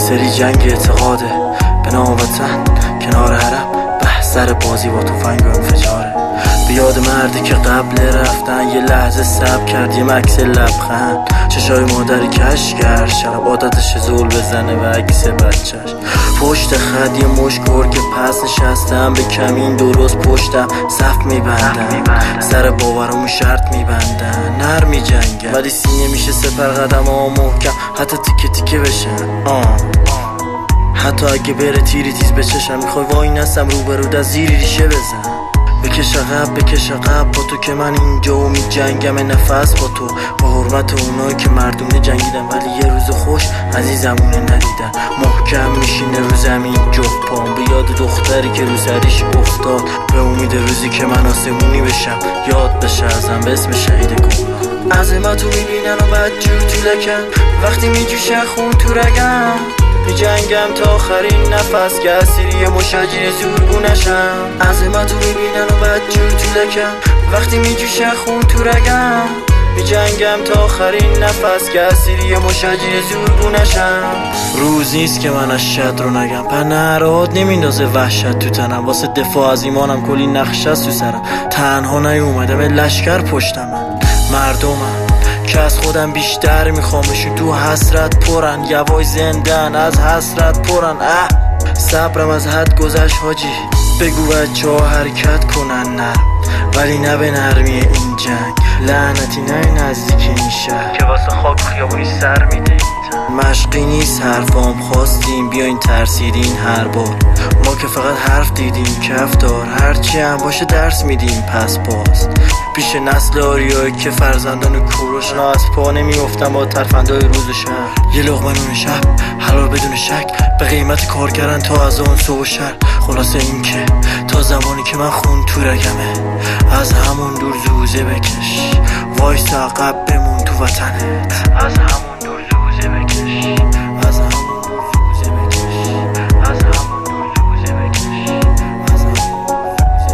سری جنگ اعتقاده به نام وطن کنار حرم، بحثر بازی با تفنگ و انفجاره. به یاد مردی که قبل رفتن یه لحظه صبر کرد، یه مکس لبخند، چشای مادری کش کرد، شب عادتش زول بزنه و عکس بچهش. پشت خط یه مشت گرگ پس نشستم، به کمین درست پشتم صف میبندن، سر باورمو شرط میبندن، نر میجنگن ولی سینه میشه سپر قدم ها محکم، حتی تیکه تیکه بشن. حتی اگه بره تیری تیز بچشم، میخوای وای نستم روبرود از زیری ریشه بزن. بکش عقب با تو که من اینجا و می جنگم نفس با تو، با حرمت اونایی که مردونه جنگیدن ولی یه روز خوش عزیزمونه ندیدن. محکم میشینه رو زمین جفت پام، به یاد دختری که رو سریش افتاد، به امید روزی که من آسمونی بشم، یاد بشه ازم به اسم شهید گمراه. عظمتو میبینن و بدجور تو لکن، وقتی میجوشه خون تو رگم، می جنگم تا آخرین نفس که اسیری مشاجره زورگونشم. عظمتو میبینن و بدجور تو لکن، وقتی میجوشه خون تو رگم، می جنگم تا آخرین نفس که اسیری مشاجره زورگونشم. روز نیست که من از شد رو نگم، پر نهرات نمیندازه وحشت تو تنم، واسه دفاع از ایمانم کلی نقش است تو سرم. تنها نیومدم لشکر پشتمم، مردمم که از خودم بیشتر میخوامشون، تو حسرت پرن، یوای زندن از حسرت پرن. صبرم از حد گذشت حاجی، بگو بچه ها حرکت کنن نرم، ولی نه به نرمی این جنگ، لعنتی نه نزدیک این شهر که واسه خاک خیابونی سر میده. مشقی نیست حرفام خواستیم بیاین ترسیدین هر بار، ما که فقط حرف دیدیم کف دار، هرچی هم باشه درس میدیم پس باز. پیش نسل آریایی که فرزندان کوروشن از پا نمیافتن با ترفندهای روز و شهر. یه لقمه نون شب حلال بدون شک، به قیمت کار کردن تا از اون صبح و شهر. خلاصه این که تا زمانی که من خون تو رگمه، از همون دور زوزه بکش، وایس عقب بمون تو وطنت. از همون دور زوزه بکش، از همون دور زوزه بکش، از همون دور زوزه بکش، از همون دور زوزه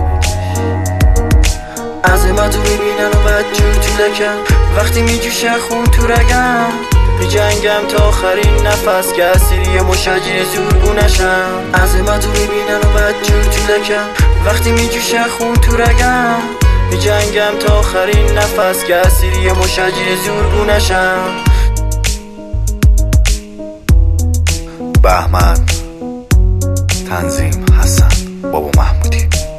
بکش. عظمتو میبینن و بدجور تو لکن، وقتی میجوشه خون تو رگم، می جنگم تا آخرین نفس که اسیری مشاجره زورگونشم. عظمتو میبینن و بدجور تو لکن، وقتی میجوشه خون تو رگم، می جنگم تا آخرین نفس که اسیری مشاجره زورگونشم. بهمن، تنظیم حسن، بابا محمودی.